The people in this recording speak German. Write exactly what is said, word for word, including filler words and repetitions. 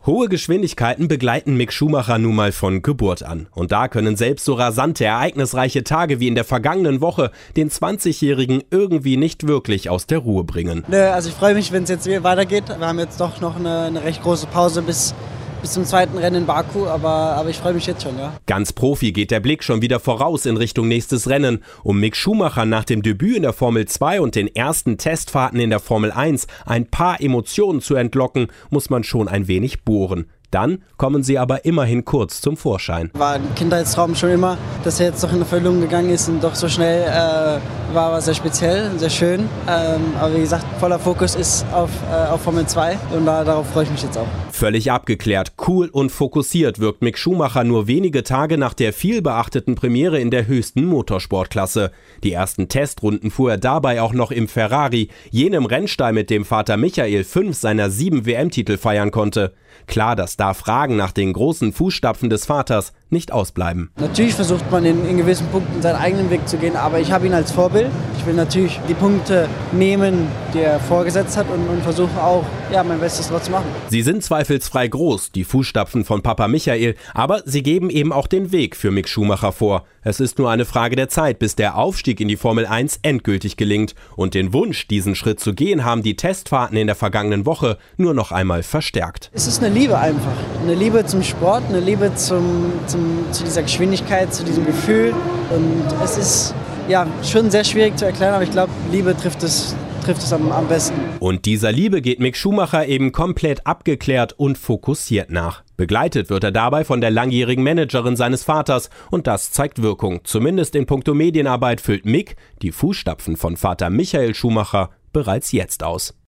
Hohe Geschwindigkeiten begleiten Mick Schumacher nun mal von Geburt an. Und da können selbst so rasante, ereignisreiche Tage wie in der vergangenen Woche den zwanzigjährigen irgendwie nicht wirklich aus der Ruhe bringen. Nö, also ich freue mich, wenn es jetzt weitergeht. Wir haben jetzt doch noch eine, eine recht große Pause bis... bis zum zweiten Rennen in Baku, aber, aber ich freue mich jetzt schon, ja. Ganz Profi geht der Blick schon wieder voraus in Richtung nächstes Rennen. Um Mick Schumacher nach dem Debüt in der Formel zwei und den ersten Testfahrten in der Formel eins ein paar Emotionen zu entlocken, muss man schon ein wenig bohren. Dann kommen sie aber immerhin kurz zum Vorschein. War ein Kindheitstraum schon immer, dass er jetzt doch in Erfüllung gegangen ist und doch so schnell äh, war, war sehr speziell, sehr schön. Ähm, aber wie gesagt, voller Fokus ist auf, äh, auf Formel zwei und da, darauf freue ich mich jetzt auch. Völlig abgeklärt, cool und fokussiert wirkt Mick Schumacher nur wenige Tage nach der vielbeachteten Premiere in der höchsten Motorsportklasse. Die ersten Testrunden fuhr er dabei auch noch im Ferrari, jenem Rennstall, mit dem Vater Michael fünf seiner sieben W M-Titel feiern konnte. Klar, dass da Fragen nach den großen Fußstapfen des Vaters nicht ausbleiben. Natürlich versucht man in, in gewissen Punkten seinen eigenen Weg zu gehen, aber ich habe ihn als Vorbild. Ich will natürlich die Punkte nehmen, die er vorgesetzt hat und, und versuche auch, ja, mein Bestes draus zu machen. Sie sind zweifelsfrei groß, die Fußstapfen von Papa Michael, aber sie geben eben auch den Weg für Mick Schumacher vor. Es ist nur eine Frage der Zeit, bis der Aufstieg in die Formel eins endgültig gelingt. Und den Wunsch, diesen Schritt zu gehen, haben die Testfahrten in der vergangenen Woche nur noch einmal verstärkt. Es ist eine Liebe einfach. Eine Liebe zum Sport, eine Liebe zum, zum, zu dieser Geschwindigkeit, zu diesem Gefühl. Und es ist ja schon sehr schwierig zu erklären, aber ich glaube, Liebe trifft es, trifft es am, am besten. Und dieser Liebe geht Mick Schumacher eben komplett abgeklärt und fokussiert nach. Begleitet wird er dabei von der langjährigen Managerin seines Vaters und das zeigt Wirkung. Zumindest in puncto Medienarbeit füllt Mick die Fußstapfen von Vater Michael Schumacher bereits jetzt aus.